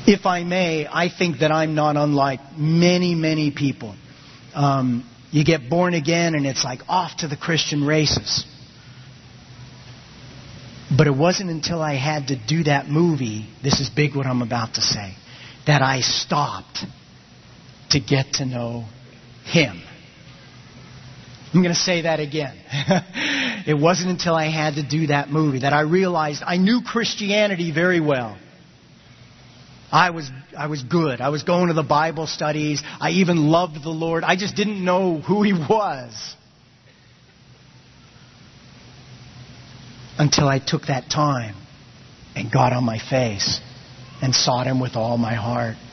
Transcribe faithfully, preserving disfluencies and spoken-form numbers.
If I may, I think that I'm not unlike many, many people. Um, you get born again and it's like off to the Christian races. But it wasn't until I had to do that movie, this is big what I'm about to say, that I stopped to get to know Him. I'm going to say that again. It wasn't until I had to do that movie that I realized I knew Christianity very well. I was I was good. I was going to the Bible studies. I even loved the Lord. I just didn't know who He was. Until I took that time and got on my face and sought Him with all my heart.